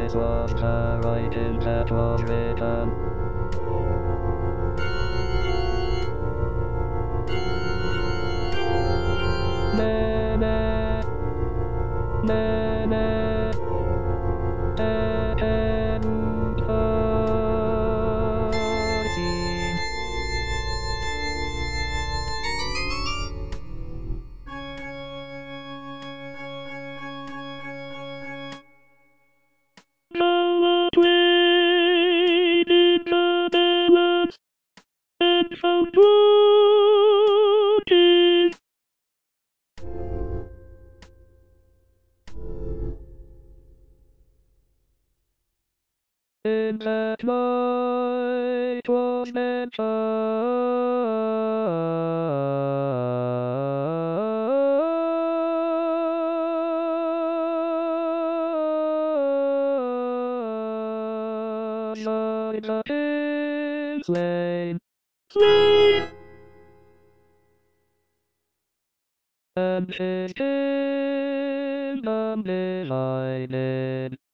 This was the writing that was written. Na na na na and 14. Follow Twain into the woods and found rooted. In that night was meant in the hills lane, sleep, and his kingdom delighted.